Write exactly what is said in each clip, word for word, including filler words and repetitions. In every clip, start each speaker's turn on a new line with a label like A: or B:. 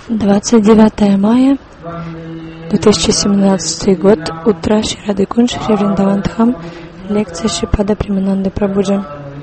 A: двадцать девятое мая две тысячи семнадцатый год. Утро. Шри Радхакундж, Шри Вриндаван Дхам. Лекция Шрипада Премананды Прабхуджи.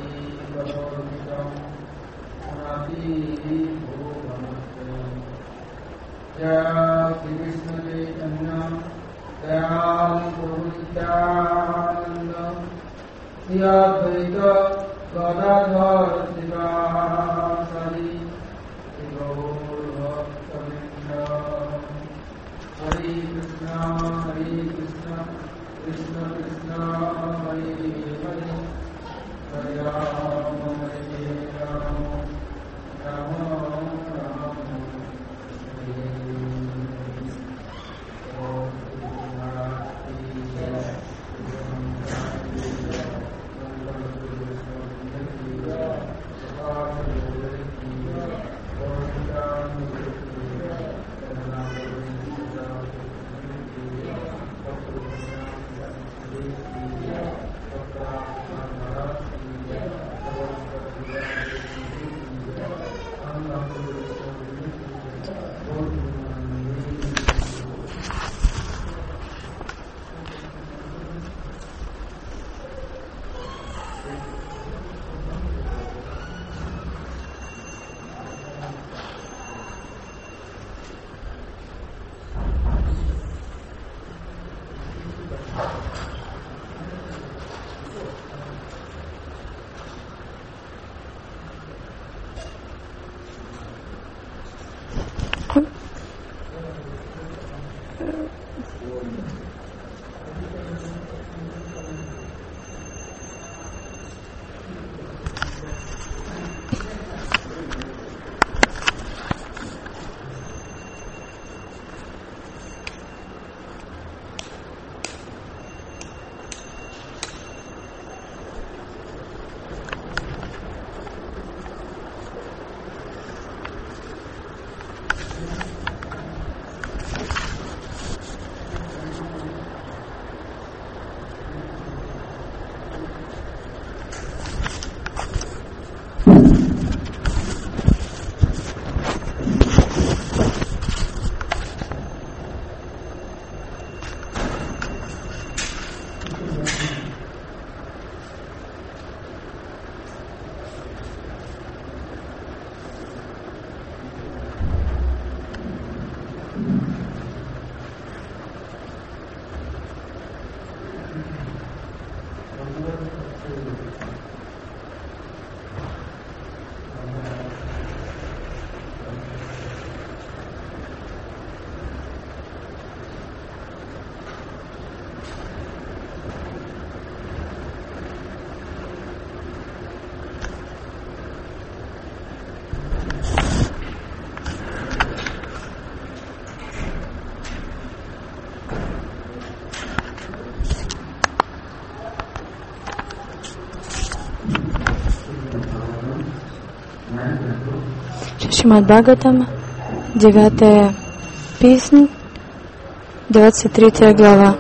A: Шримад Бхагаватам, девятая песнь, двадцать третья глава.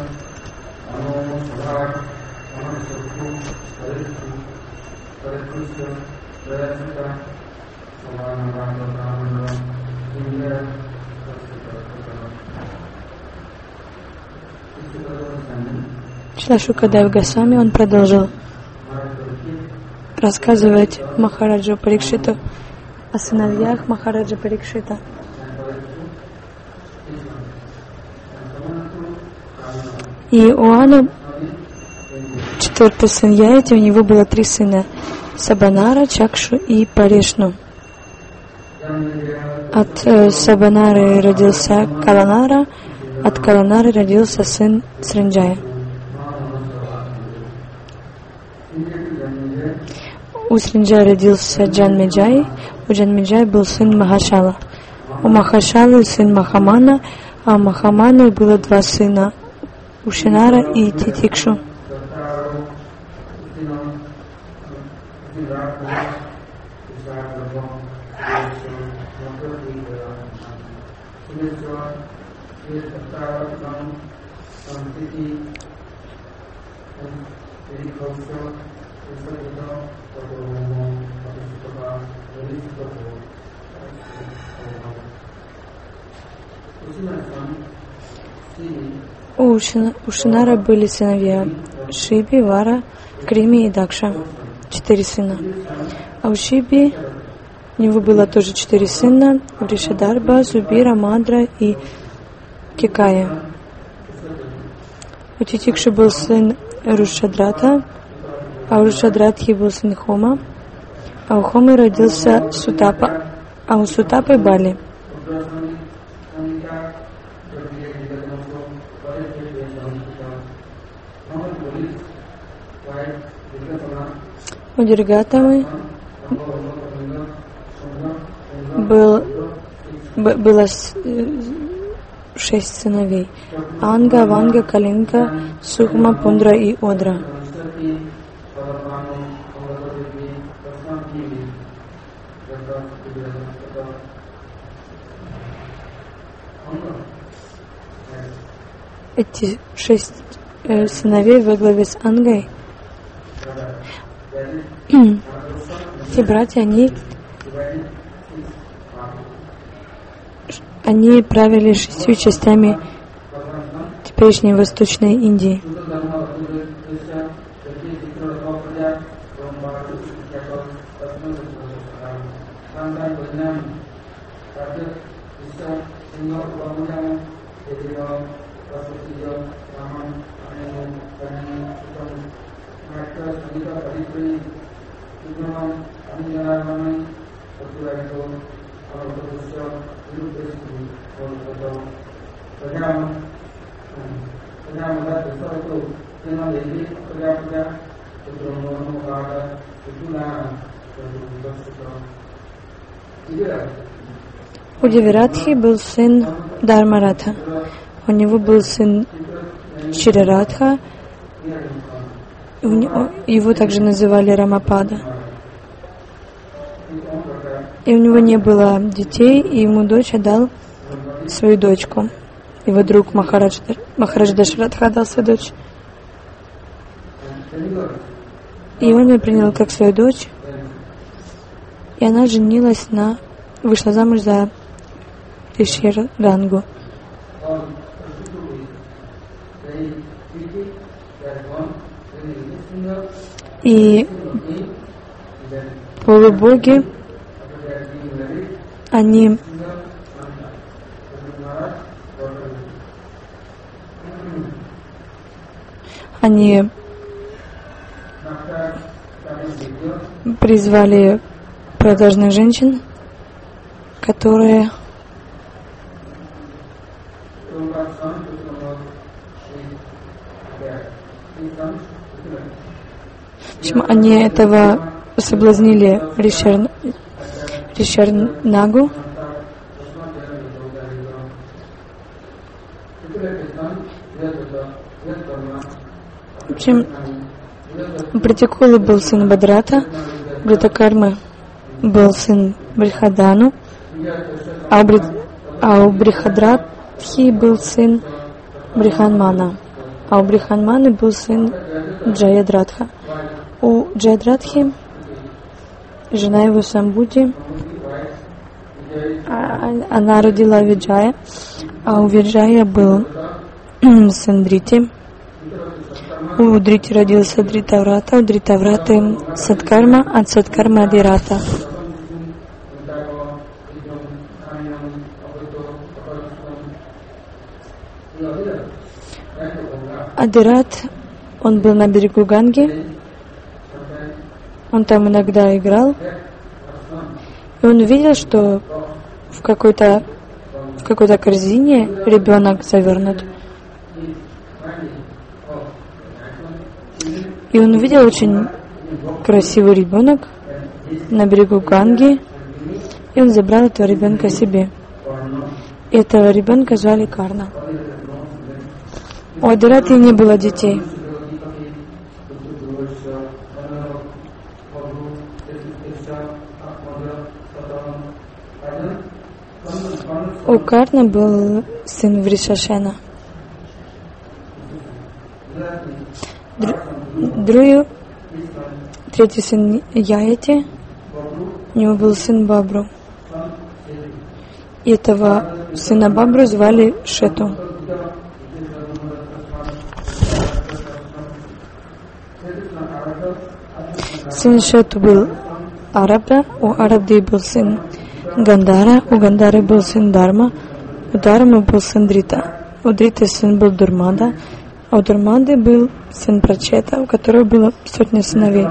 A: Шрила Шукадев Госвами, он продолжил рассказывать Махараджу Парикшиту о сыновьях Махараджа Парикшита. И у Ану, четвертый сын Яяти, у него было три сына: Сабанара, Чакшу и Паришну. От э, Сабанары родился Каланара, от Каланары родился сын Сринджая. У Сринджая родился Джанмеджай, у Джанмеджая был сын Махашала. У Махашалы сын Махамана, а у Махаманы было два сына, Ушинара и Титикшу. У, Шина, у Шинара были сыновья Шиби, Вара, Крими и Дакша. Четыре сына. А у Шиби у него было тоже четыре сына. Вришадарба, Зубира, Мадра и Кикая. У Титикши был сын Рушадрата, а у Рушадратхи был сын Хома, а у Хомы родился Сутапа, а у Сутапы Бали. У Диргатамы был, было шесть сыновей. Анга, Ванга, Калинка, Сухма, Пундра и Одра. Эти шесть э, сыновей во главе с Ангой, эти братья, они, они правили шестью частями теперешней Восточной Индии. У Девирадхи был сын Дharmaratha. У него был сын Чирарадха. Его также называли Рамапада. И у него не было детей, и ему дочь отдал свою дочку. Его друг Махарадж, Махарадж Дашарадха отдал свою дочь. И он ее принял как свою дочь. И она женилась на... вышла замуж за Риши Рангу. И полубоги, они они призвали продажных женщин, которые в общем, они этого соблазнили Ришар, Ришар Нагу. В общем, у Пратикулы был сын Бадрата, у Бритакармы был сын Брихадану, а у, Бри... а у Брихадратхи был сын Бриханмана, а у Бриханманы был сын Джаядратха. У Джаядратхи жена его Самбути, она родила Виджая, а у Виджая был сын Дрити. У Дрити родился Дритаврата, у Дритавраты Садкарма, от Садкарма Адирата. Адират, он был на берегу Ганги, он там иногда играл, и он увидел, что в какой-то в какой-то корзине ребенок завернут. И он увидел очень красивый ребенок на берегу Ганги, и он забрал этого ребенка себе. И этого ребенка звали Карна. У Адираты не было детей. У Карна был сын Вришашена. Друю, третий сын Яяти, у него был сын Бабру. И этого сына Бабру звали Шету. Сын Шету был Арабда, у Арабды был сын Гандара, у Гандары был сын Дарма, у Дармы был сын Дрита, у Дриты сын был Дурмада, а у Дурмады был сын Прачета, у которого было сотня сыновей.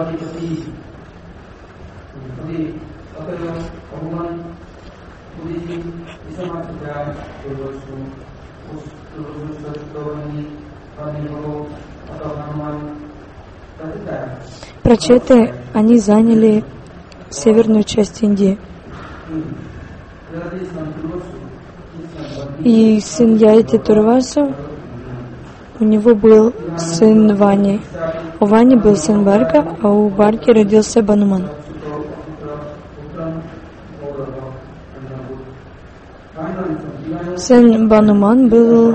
A: Прачеты, они заняли северную часть Индии. И сын Яйти Турвасу, у него был сын Вани. У Вани был сын Барка, а у Барки родился Бануман. Сын Бануман был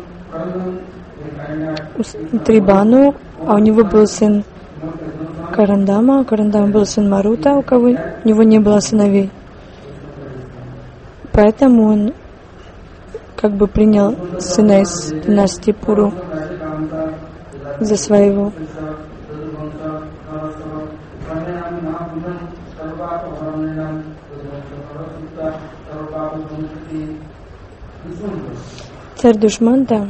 A: Трибану, а у него был сын Карандама, Карандама был сын Марута, у кого у него не было сыновей. Поэтому он как бы принял сына из династии Пуру за своего. Царь Душманта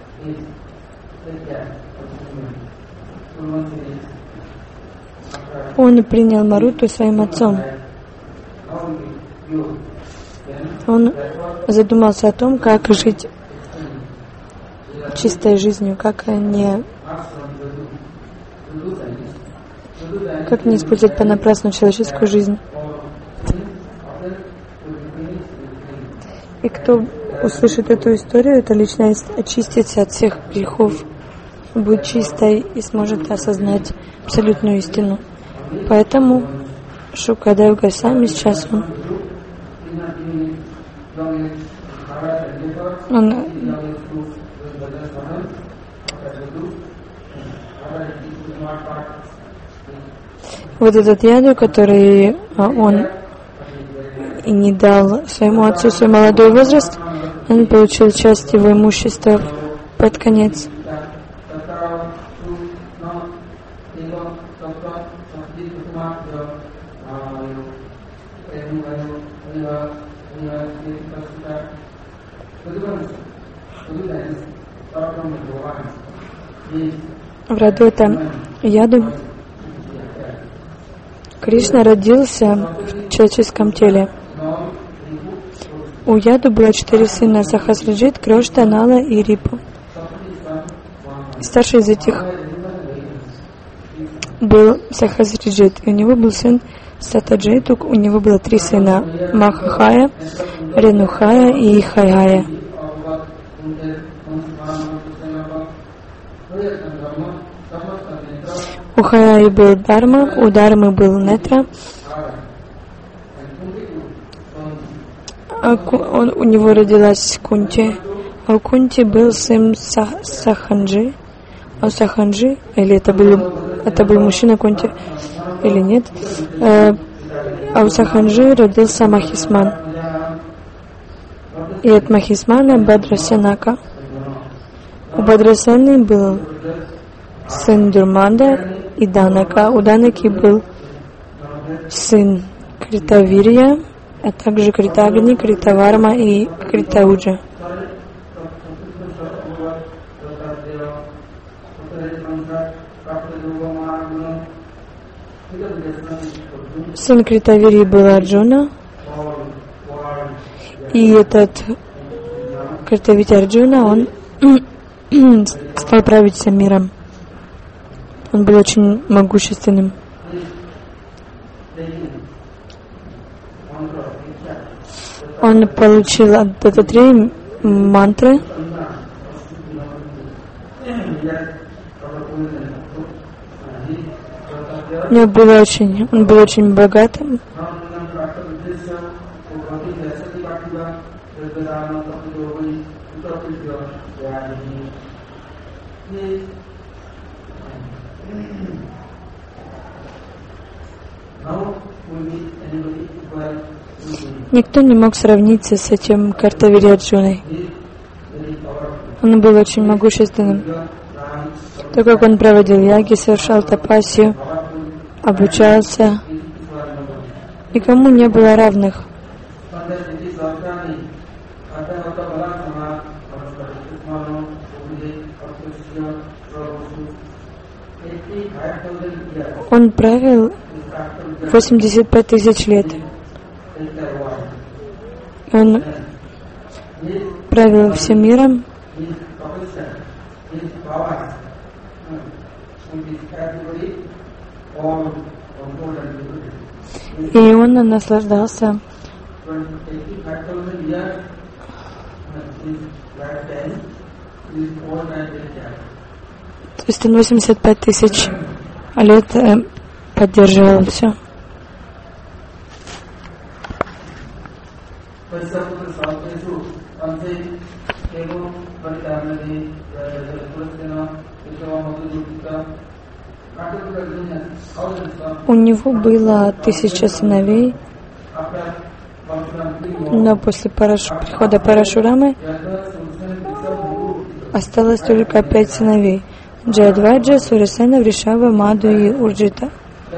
A: он принял Маруту своим отцом. Он задумался о том, как жить чистой жизнью, как не, как не использовать понапрасну человеческую жизнь. И кто услышит эту историю, эта личность очистится от всех грехов, будет чистой и сможет осознать абсолютную истину. Поэтому Шукадев Госвами сейчас он, он вот этот яду, который он и не дал своему отцу свой молодой возраст, он получил часть его имущества под конец. В роду это яду Кришна родился в человеческом теле. У яду было четыре сына: Сахасраджит, Крошта, Нала и Рипу. Старший из этих был Сахасраджит, и у него был сын Сатаджит, у него было три сына: Махахая, Ренухая и Хайая. У Хайаи был Дарма, у Дармы был Нетра, а он, у него родилась Кунти, а у Кунти был сын Сах, Саханджи, а у Саханджи, или это был, это был мужчина Кунти, или нет, а, а у Саханджи родился Махисман, и от Махисмана Бадрасянака. У Бадрасяны был сын Дурманда и Данака. У Данаки был сын Критавирья, а также Критагни, Критаварма и Критауджа. Сын Критавирьи был Арджуна, и этот Критавити Арджуна, он стал править всем миром. Он был очень могущественным. Он получил от Дататреи мантры. У него было очень, он был очень богатым. Никто не мог сравниться с этим Картавирья Арджуной. Он был очень могущественным. То, как он проводил яги, совершал тапасию, обучался. Никому не было равных. Он правил восемьдесят пять тысяч лет. Он правил всем миром. И он наслаждался то есть он восемьдесят пять тысяч лет поддерживал все. У него было тысяча сыновей, но после Параш... прихода Парашурамы осталось только пять сыновей: Джайадваджа, Сурасена, Вришава, Маду и Урджита.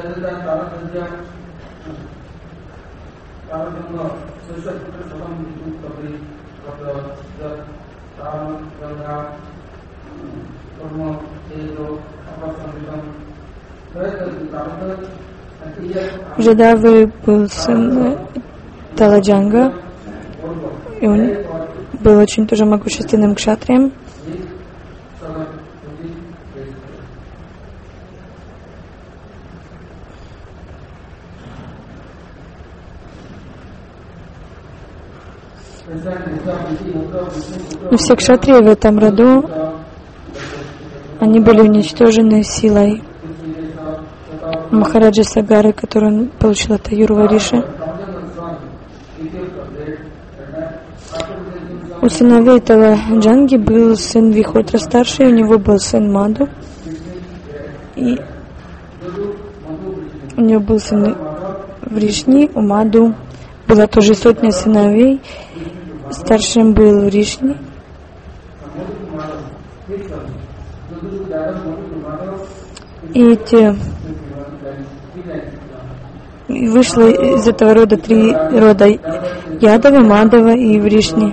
A: Джадавы был сын Таладжанга, и он был очень тоже могущественным кшатрием. Но все кшатрии в этом роду, они были уничтожены силой Махараджа Сагары, который он получил от Аюрва Риши. У сыновей этого Джанги был сын Вихотра старший, у него был сын Маду, и у него был сын Вришни, у Маду была тоже сотня сыновей, старшим был Вришни. И эти вышло из этого рода три рода: Ядава, Мадава и Вришни.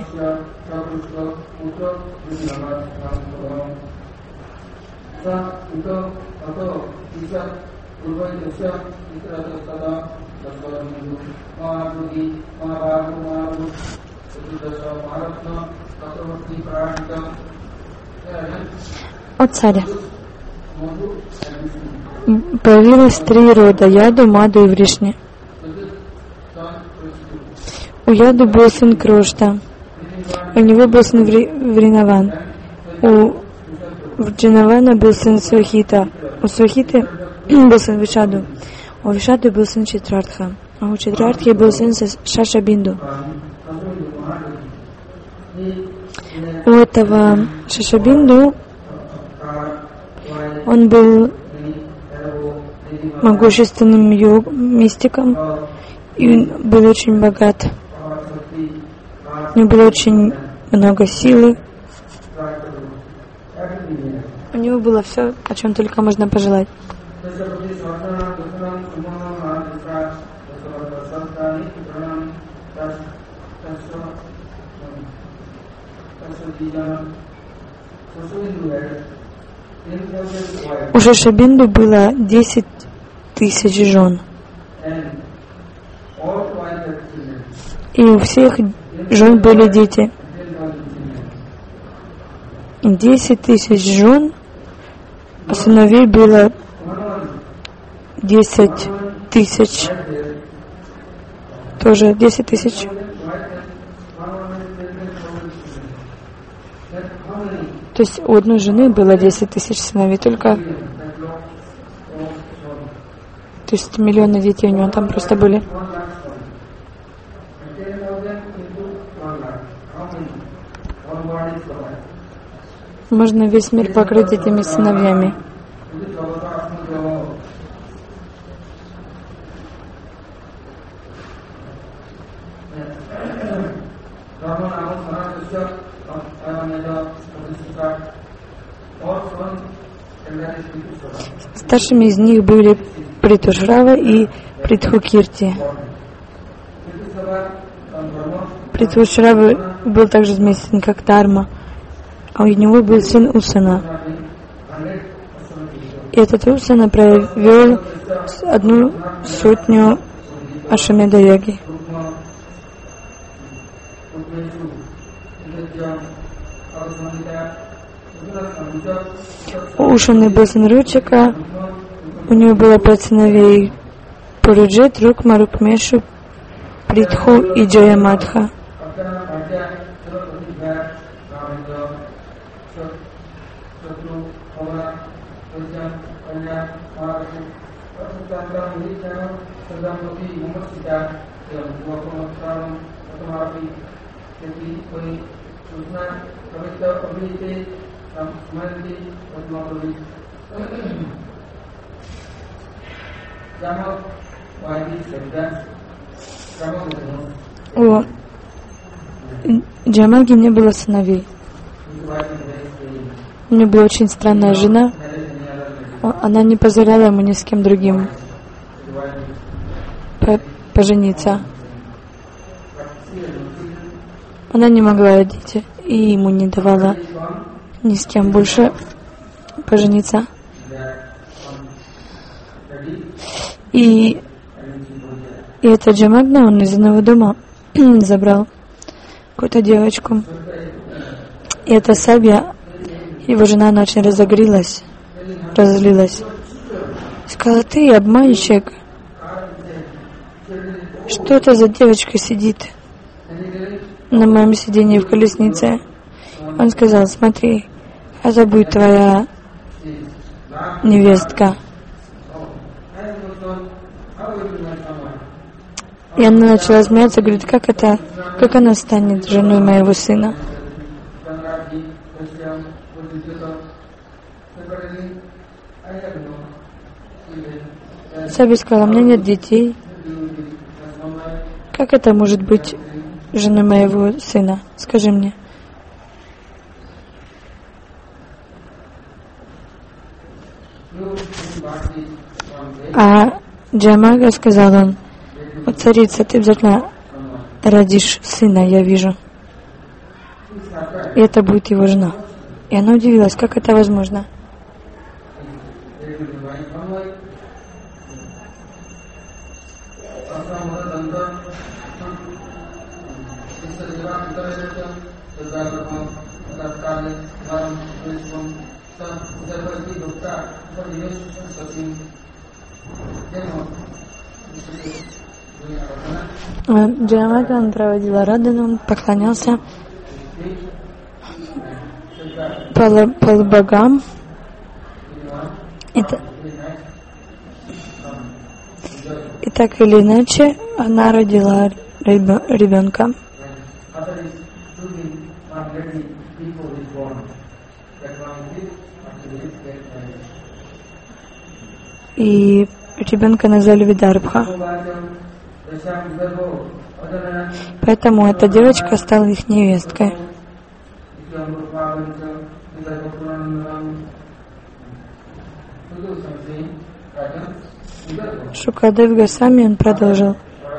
A: От царя появилось три рода: Яду, Маду и Вришни. У Яду был сын Крошта, у него был сын Вринаван, у Вринавана был сын Свахита, у Свахиты был сын Вишаду, у Вишаду был сын Читрартха, а у Читрартхи был сын Шашабинду. У этого Шашабинду он был могущественным йог, мистиком, и он был очень богат. У него было очень много силы. У него было все, о чем только можно пожелать. У Шашабинду было десять тысяч жен. И у всех жен были дети. Десять тысяч жен, а сыновей было десять тысяч. Тоже десять тысяч. То есть у одной жены было десять тысяч сыновей, только, то есть миллионы детей у него там просто были. Можно весь мир покрыть этими сыновьями. Старшими из них были Притушрава и Притхукирти. Притушрава был также известен как Дharma, а у него был сын Усана. И этот Усана провел одну сотню Ашвамедха-яги. У Ушаны был сын Ручика, у него было пять сыновей: Пуруджит, Рукма, Рукмешу, Притху и Джаямадха. У Джамаги не было сыновей. У него была очень странная жена. Она не позволяла ему ни с кем другим пожениться. Она не могла родить, и ему не давала ни с кем больше пожениться. И, и эта Джамагна, он из одного дома забрал какую-то девочку. И эта Сабья, его жена, она очень разогрелась, разозлилась. Сказала: ты обманщик. Что это за девочка сидит на моем сиденье в колеснице? Он сказал: смотри, это будет твоя невестка. И она начала смеяться, говорит: как это, как она станет женой моего сына? Саби сказала: у меня нет детей. Как это может быть женой моего сына? Скажи мне. А Джамага сказал он: о, царица, ты обязательно родишь сына, я вижу. И это будет его жена. И она удивилась, как это возможно. Джамага, он проводил Арадану, он поклонялся полубогам. И, и так или иначе, она родила ребенка. И ребенка назвали Видарбха. Поэтому эта девочка стала их невесткой. Шукадев Госвами, он продолжил,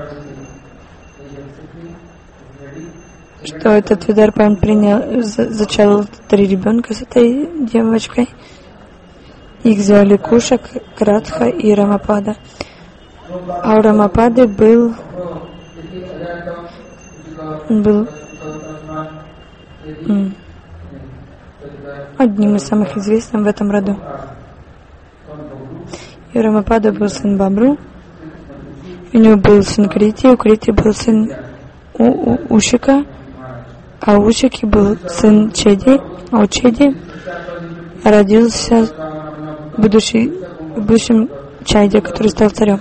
A: что этот Видарбха, он принял, зачал три ребенка с этой девочкой. Их звали Куша, Кратха и Рамапада. А у Рамапады был, был м, одним из самых известных в этом роду. И у Рамапада был сын Бабру, у него был сын Крити, у Крити был сын у, у, Ушика, а у Ушики был сын Чеди, а у Чеди родился будущий, в будущем Чайдя, который стал царем.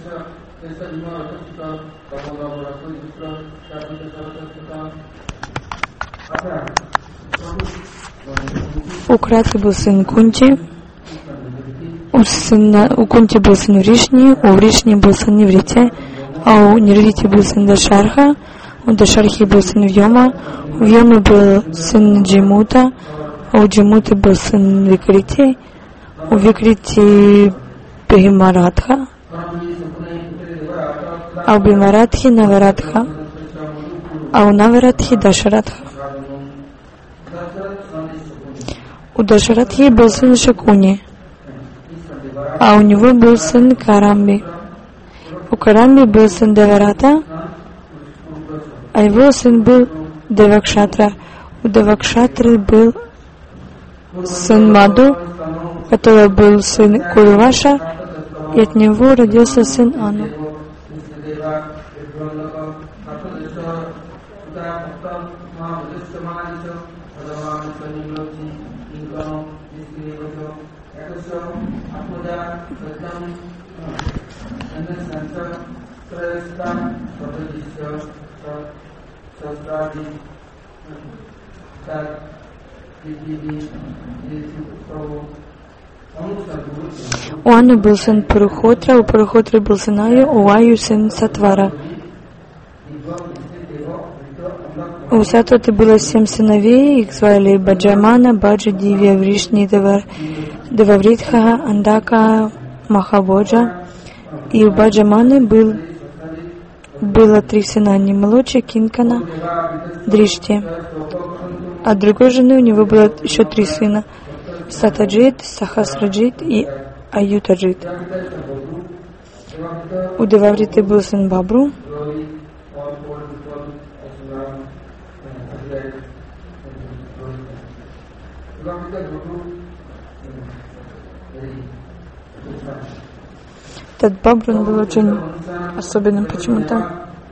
A: У Крати был сын Кунти, у, сына, у Кунти был сын Вришни, у Вришни был сын Неврити, а у Неврити был сын Дашарха, У Дашархи был сын Вьома, у Вьомы был сын Джимута, а у Джимуты был сын Викрити, у Викрити Бхимарадха, а у Бхимарадхи Наварадха, а у Наварадхи Дашарадха. У Дашарадхи был сын Шакуни, а у него был сын Карамби. У Карамби был сын Деварата, а его сын был Девакшатра. У Девакшатры был сын Маду, у которого был сын Куруваша, и от него родился сын Ану. У Аны был сын Парухотра, у Парухотры был сын Аю, у Аю сын Сатвара. У Сатваты было семь сыновей, их звали Баджамана, Баджа, Дивья, Вришни, Девавритха, Андака, Махабоджа. И у Баджаманы был, было три сына, Нималочи, Кинкана, Дришти. А другой жены у него было еще три сына, Сатаджит, Сахасраджит и Аютаджит. У Девавриты был сын Бабру, этот Бабру он был очень особенным почему-то.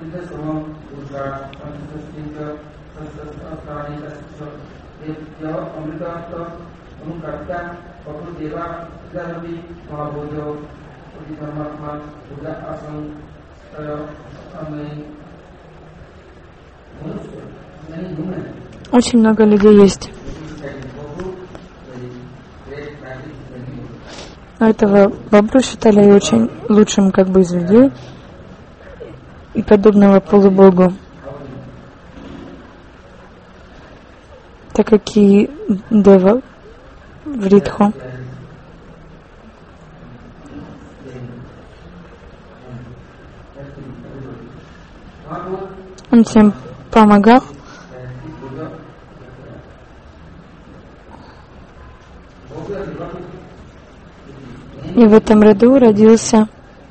A: Очень много людей есть. Но этого Бабру считали очень лучшим как бы из людей и подобного полубогу, так как и Дева Вритху. Он всем помогал. И в этом роду родился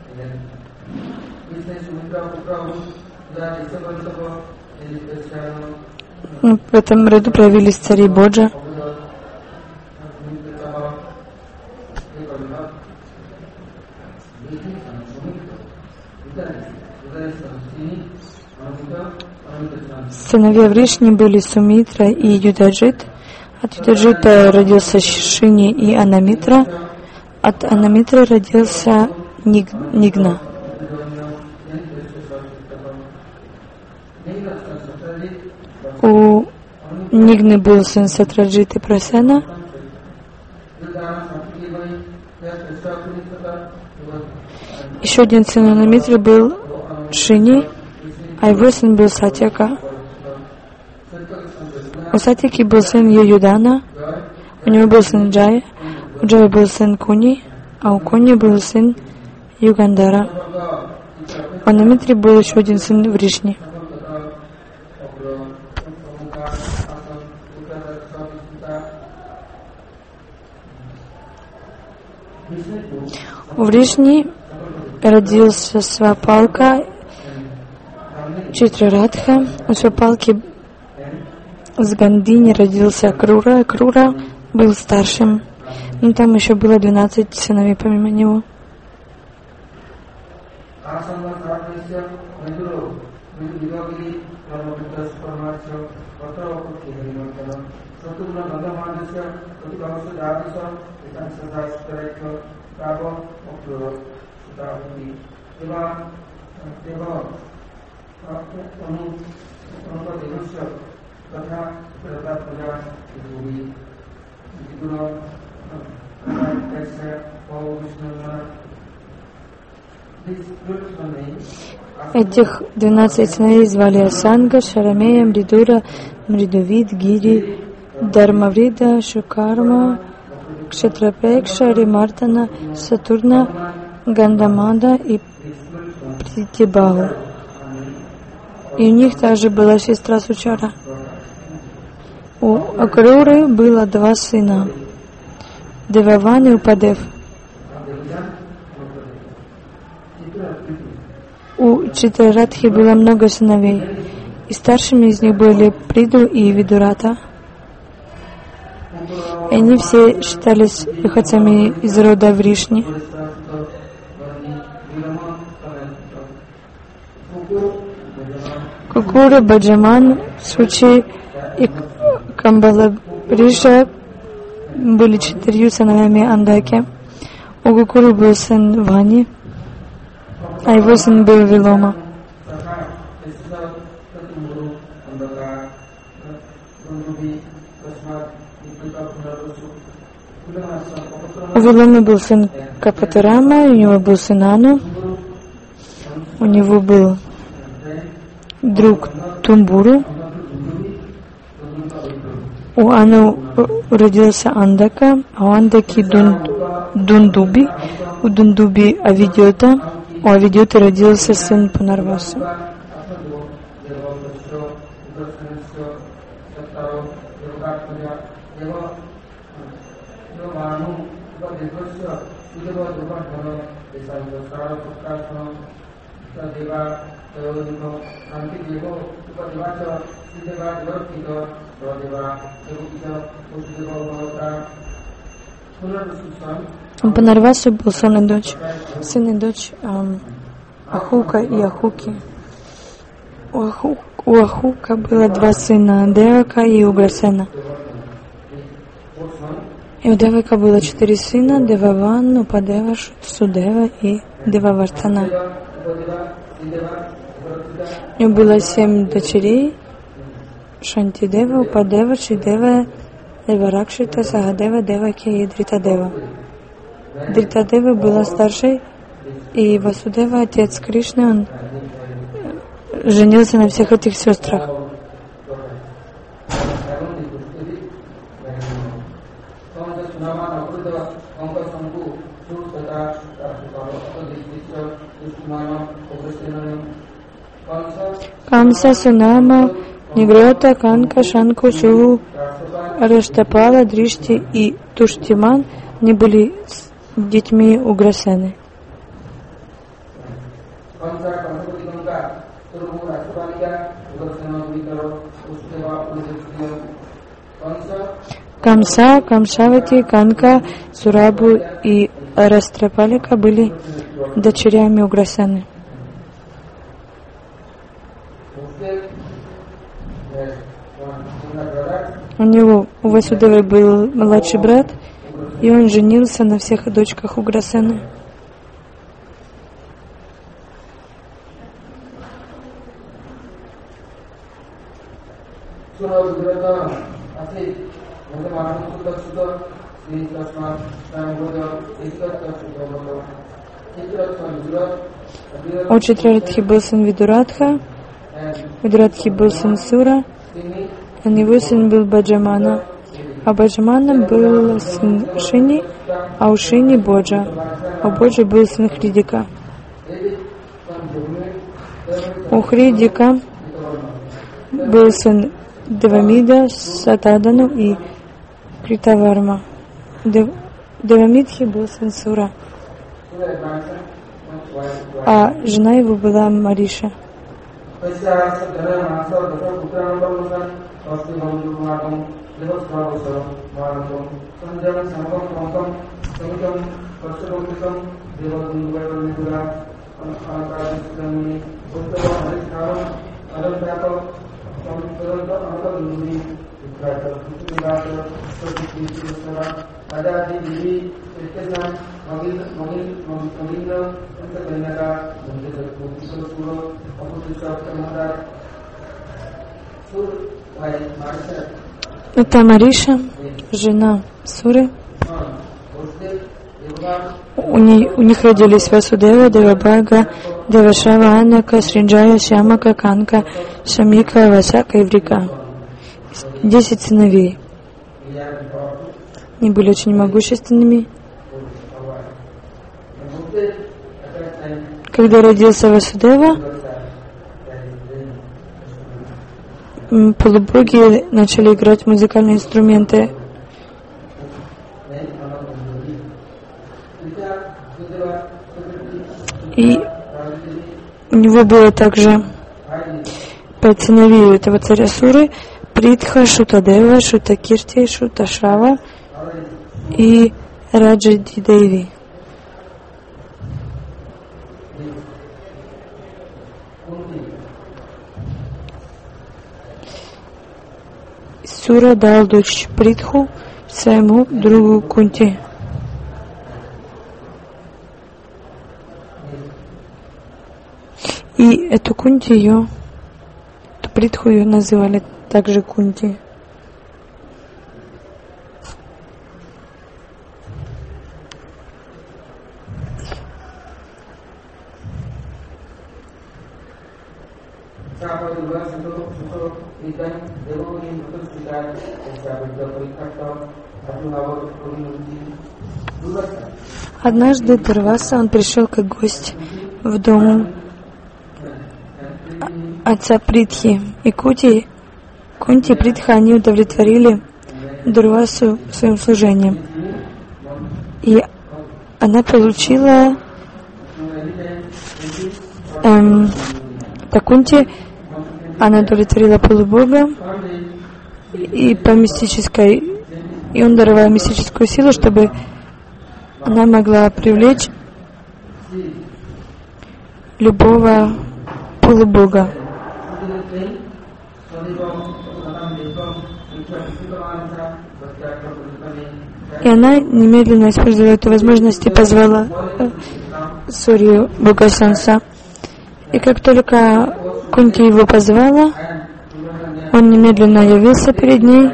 A: в этом роду проявились цари Боджа. Сыновья Вришни были Сумитра и Юдаджит. От Юдаджита родился Шини и Анамитра. От Анамитры родился Ниг, Нигна. У Нигны был сын Сатраджит и Прасена. Еще один сын Анамитры был Шини, а его сын был Сатьяка. У Сатьяки был сын Ююдана, у него был сын Джая. У Джая был сын Куни, а у Куни был сын Югандара. У Анамитри был еще один сын Вришни. У Вришни родился Свапалка, Читрарадха. У Свапалки с Гандини родился Крура. Крура был старшим. И там еще было двенадцать сыновей помимо него. Этих двенадцать сыновей звали Асанга, Шарамея, Мридура, Мридувид, Гири, Дармаврида, Шукарма, Кшетрапекша, Римартана, Сатурна, Гандамада и Притибаху. И у них также была сестра Сучара. У Акруры было два сына, Деваван и Упадев. У Читарадхи было много сыновей, и старшими из них были Приду и Видурата. И они все считались выходцами из рода Вришни. Кукура, Баджаман, Сучи и Камбалабриша были четырью сыновьями Андаки. У Кукуры был сын Вани, а его сын был Вилома. У Виломы был сын Капатарама, у него был сын Ану, у него был друг Тумбуру. У Ану родился Андака, а у Андаки Дун, Дундуби, у Дундуби Авидьота, у Авидьота родился сын Пунарвасу. У Пунарвасу был сын и дочь, сын и дочь эм, Ахука и Ахуки. У, Аху, у Ахука было два сына, Девака и Уграсена. И у Девака было четыре сына, Деваван, Упадева, Судева и Девавартана. У него было семь дочерей, Шантидева, Упадева, Шидева, Деваракшита, Сахадева, Деваки и Дритадева. Дритадева была старшей, и Васудева, отец Кришны, он женился на всех этих сестрах. Камса, Сунама, Нигрота, Канка, Шанку, Суву, Раштапала, Дришти и Туштиман не были детьми Уграсены. Камса, Камшавати, Канка, Сурабу и Растрапалика были дочерями Уграсены. У него, у Васудевы был младший брат, и он женился на всех дочках Уграсены. У Читрарадхи был сын Видуратха, Видуратхи был сын Сура, у него сын был Баджамана, а Баджамана был сын Шини, а у Шини Боджа, а у Боджа был сын Хридика. У Хридика был сын Девамида, Сатадану и Критаварма. Дев... Девамидхи был сын Сура, а жена его была Мариша. Это Мариша, жена Суры, У, не, у них родились Васудева, Девабага, Девашава, Анака, Сринджая, Шьямака, Канка, Шамика, Васака и Врика. Десять сыновей. Они были очень могущественными. Когда родился Васудева, полубоги начали играть музыкальные инструменты. И у него было также пять сыновей у этого царя Суры: Притха, Шутадева, Шутакирти, Шуташава и Раджадидеви. Сура дал дочь Притху своему другу Кунти. И эту Кунти ее, эту Притху ее называли также Кунти. Однажды Дурваса, он пришел как гость в дом отца Притхи. И Кунти, Кунти и Притха, они удовлетворили Дурвасу своим служением. И она получила эм, так Кунти, она удовлетворила полубога и по мистической, и он даровал мистическую силу, чтобы она могла привлечь любого полубога. И она немедленно использовала эту возможность и позвала Сурью, бога солнца. И как только Кунти его позвала, он немедленно явился перед ней.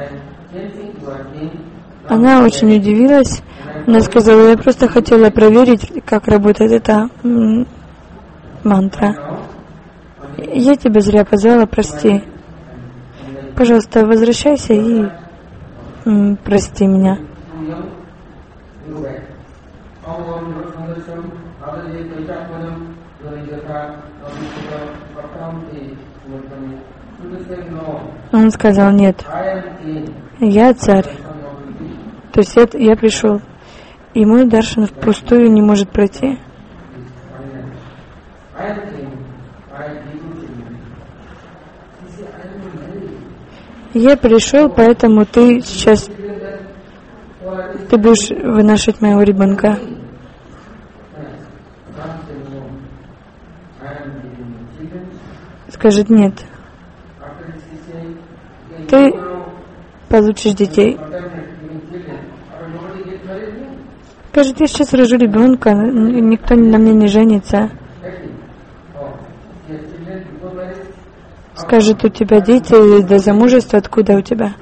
A: Она очень удивилась. Она сказала: я просто хотела проверить, как работает эта м- мантра. Я тебя зря позвала, прости. Пожалуйста, возвращайся и м- прости меня. Он сказал: нет, я царь. То есть это, я пришел, и мой даршан впустую не может пройти. Я пришел, поэтому ты сейчас ты будешь вынашивать моего ребенка. Скажет: нет, ты получишь детей. Скажет: я сейчас рожу ребенка, никто на мне не женится. Скажет: у тебя дети до замужества, откуда у тебя?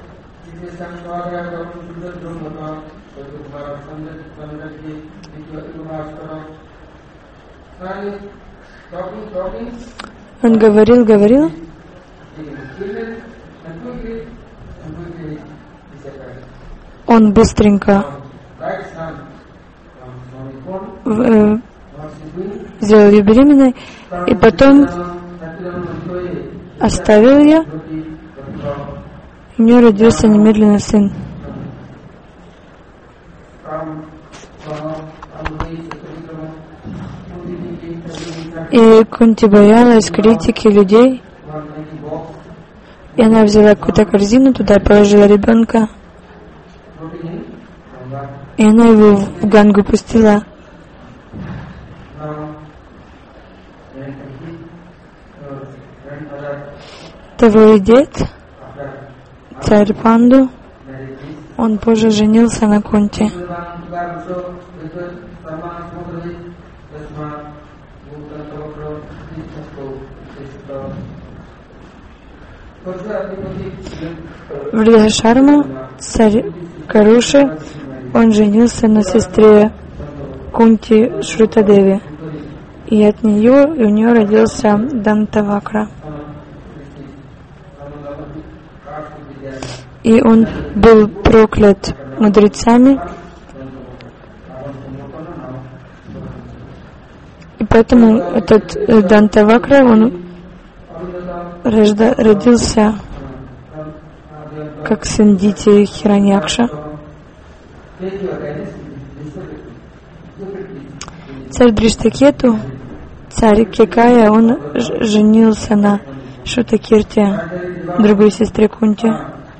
A: Он говорил, говорил, он быстренько в, э, сделал ее беременной, и потом оставил ее, и у нее родился немедленно сын. И Кунти боялась критики людей, и она взяла какую-то корзину, туда положила ребенка, и она его в Гангу пустила. Твой дед, царь Панду, он позже женился на Кунти. Вридхашарма, царь Каруши, он женился на сестре Кунти Шрутадеви. И от нее, и у нее родился Дантавакра. И он был проклят мудрецами, и поэтому этот Дантавакра, он рожда, родился как сын Дити Хираньякша. Царь Дриштакету, царь Кекая, он женился на Шутакирте, другой сестре Кунти.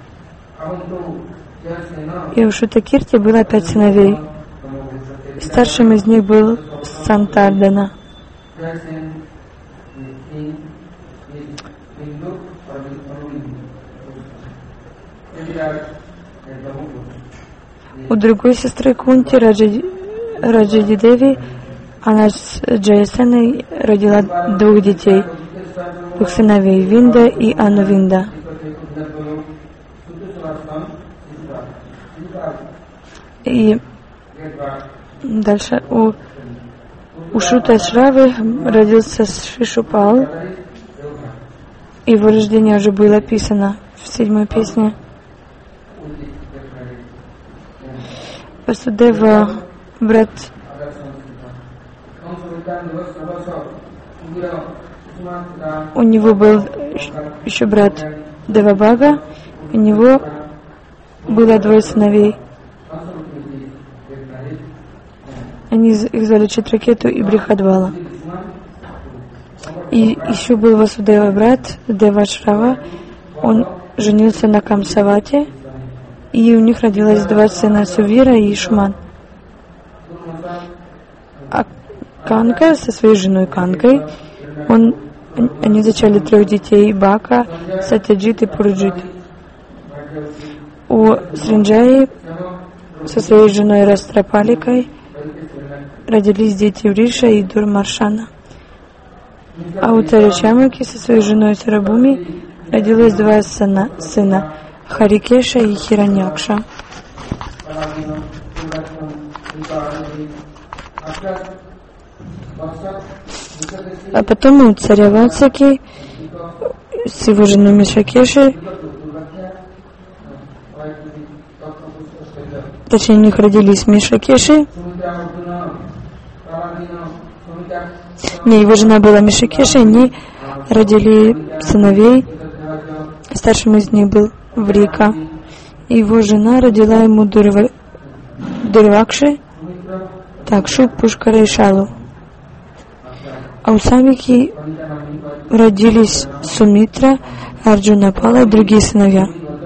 A: И у Шутакирти было пять сыновей. Старшим из них был Сантардана. У другой сестры Кунти, Раджи, Раджади Деви, она с Джаясеной родила двух детей, двух сыновей, Винда и Анувинда. И дальше у, у Шуташравы родился Шишупал. Его рождение уже было описано в седьмой песне. Васудева, брат, у него был еще брат Девабага, у него было двое сыновей. Они их звали Читракету и Брихадвала. И еще был Васудева брат Девашрава, он женился на Камсавате, и у них родилось два сына, Сувира и Ишман. А Канка со своей женой Канкой, он, они зачали трех детей, Бака, Сатяджит и Пураджит. У Сринджаи со своей женой Растрапаликой родились дети Вриша и Дурмаршана. А у царя Чамаки со своей женой Сарабуми родилось два сына, сына Харикеша и Хираньякша. А потом у царя Ватсаки с его женой Мишакешей, точнее, у них родились Мишакеши. Не, его жена была Мишакеши, они родили сыновей. Старшим из них был Врика. И его жена родила ему Дурва... Дурвакши, Такшу, Пушкара и Шалу. А у Самики родились Сумитра, Арджунапала и другие сыновья.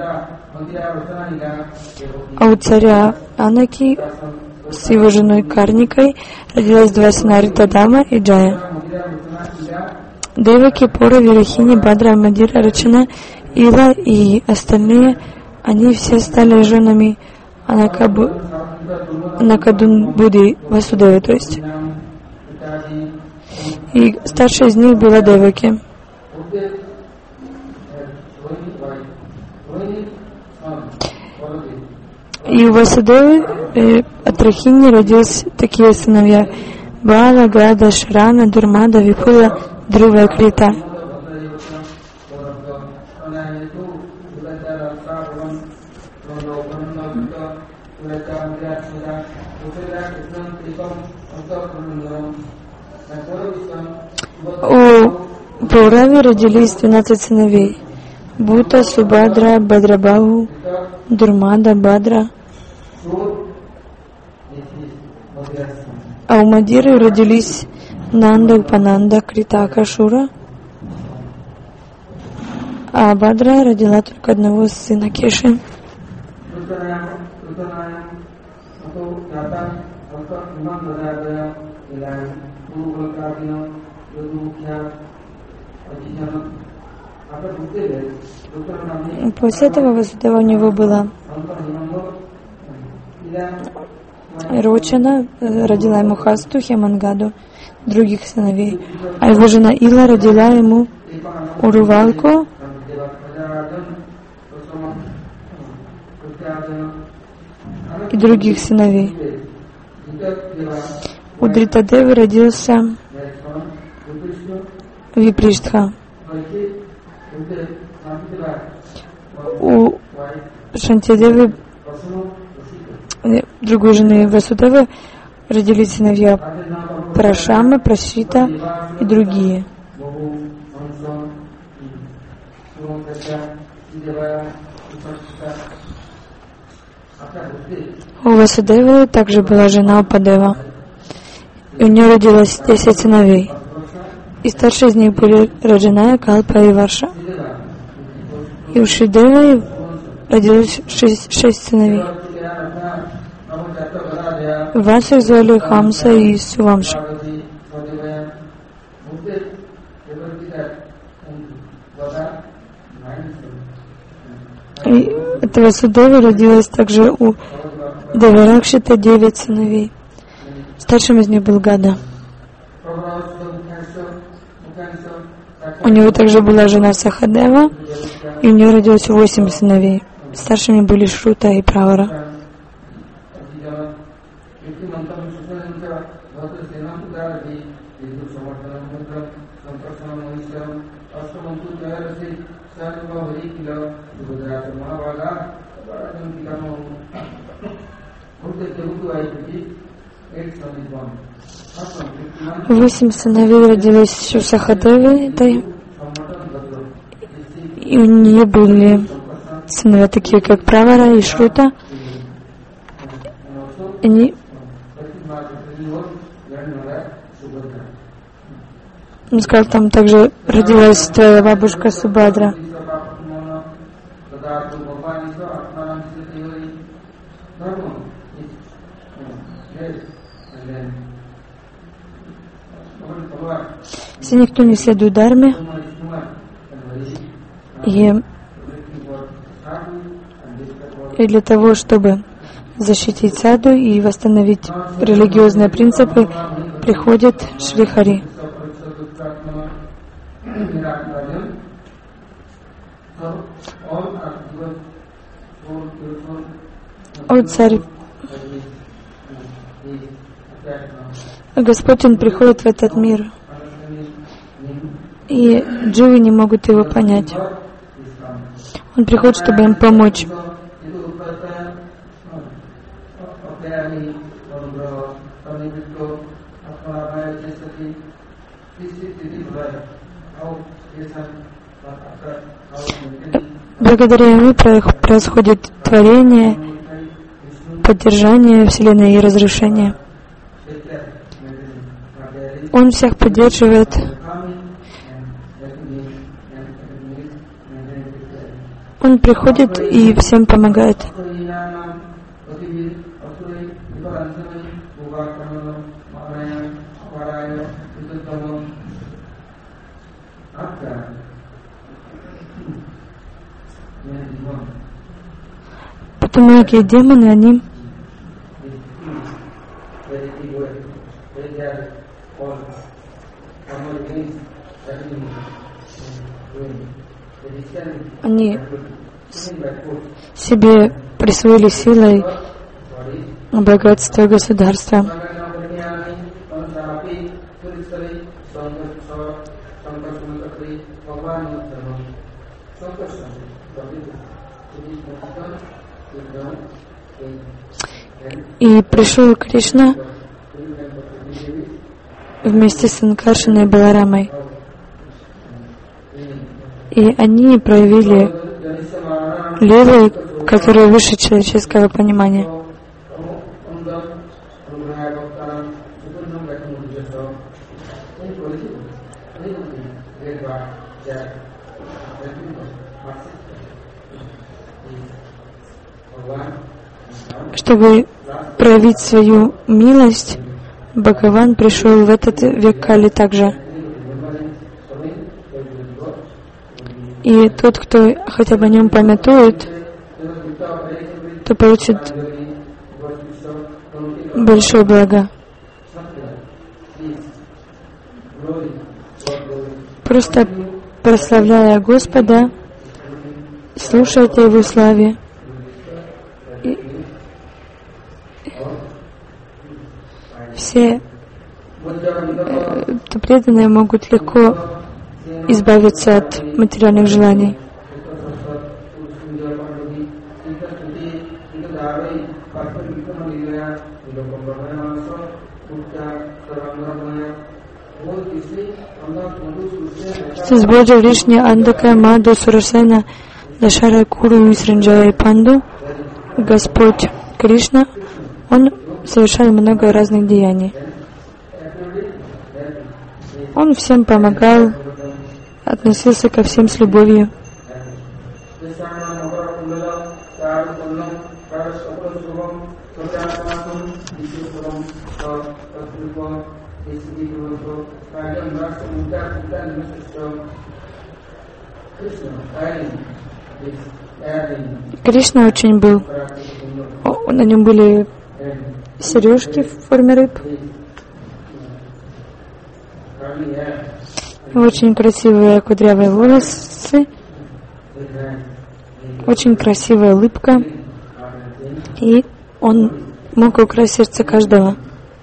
A: А у царя Анаки с его женой Карникой родилось два сына Ритадама и Джая. Деваки, Пора, Вирахини, Бадра, Мадира, Рачана, Ила и остальные, они все стали женами Анакабу, Анакадунбуди Васудевы, то есть. И старшая из них была Деваки. И у Васудевы э, от Рахини родились такие сыновья: Бала, Гада, Шрана, Дурмада, Випула, Друва и Крита. У Паурави родились двенадцать сыновей: Бута, Субадра, Бадрабаху, Дурмада, Бадра. А у Мадиры родились Нанда, Пананда, Критака, Шура. А Бадра родила только одного сына Кеши. После этого Васудева у него была Рочана, родила ему Хасту, Хемангаду, других сыновей. А его жена Ила родила ему Урувалку и других сыновей. У Дритадевы родился Виприштха. У Шантидевы, другой жены Васудевы, родились сыновья Парашамы, Прашита и другие. У Васудевы также была жена Упадева, и у нее родилось десять сыновей. И старшие из них были Раджаная, Калпа и Варша. И у Шридевы родилось шесть, шесть сыновей. Вас их звали Хамса и Сувамша. И от Васудевы родилось также у Деваракшита девять сыновей. Старшим из них был Гада. У него также была жена Сахадева, и у нее родилось восемь сыновей. Старшими были Шрута и Правара. Восемь сыновей родилось у Сахадевы, и у нее были сыновья такие, как Правара и Шрута. Они... Он сказал, там также родилась твоя бабушка Субадра. Если никто не следует Дharме, и, и для того, чтобы защитить саду и восстановить религиозные принципы, приходит Шри Хари. О царь, Господь, Он приходит в этот мир, и дживы не могут Его понять. Он приходит, чтобы им помочь. Благодаря Ему происходит творение, поддержание Вселенной и разрушение. Он всех поддерживает. Он приходит и всем помогает. Потом многие демоны, они они себе присвоили силой богатство государства. И пришел Кришна вместе с Санкаршиной и Баларамой. И они проявили лилы, которые выше человеческого понимания. Чтобы проявить свою милость, Бхагаван пришел в этот век Кали также. И тот, кто хотя бы о нем памятует, то получит большое благо. Просто прославляя Господа, слушайте Его славе. И все то преданные могут легко избавиться от материальных желаний. Сбоджа Вришни, Андакая, Маду, Сурасена, Дашара, Куру, Исранджая и Панду, Господь Кришна, Он совершал много разных деяний. Он всем помогал, относился ко всем с любовью. Кришна очень был, на нем были сережки в форме рыб, очень красивые кудрявые волосы, очень красивая улыбка, и он мог украсть сердце каждого.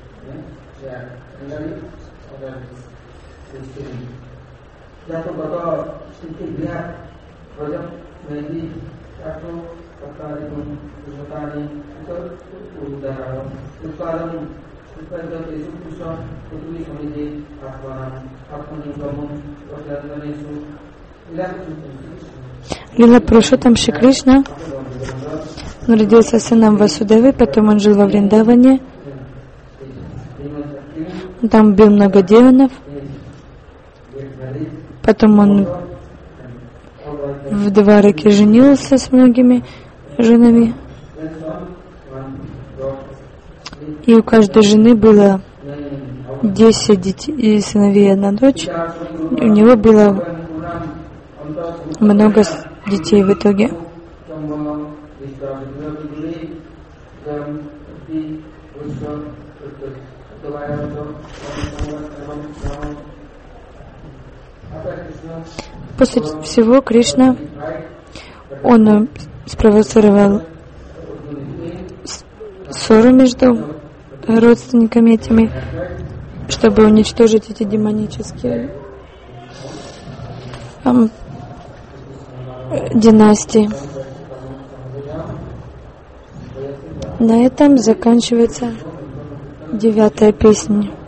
A: Лила Пурушоттам Шри Кришна, он родился сыном Васудевы, потом он жил во Вриндаване, там был много демонов, потом он в Двараке женился с многими женами, и у каждой жены было десять детей, сыновей и одна дочь. У него было много детей в итоге. После всего Кришна, он спровоцировал ссору между родственниками этими, чтобы уничтожить эти демонические эм, династии. На этом заканчивается девятая песня.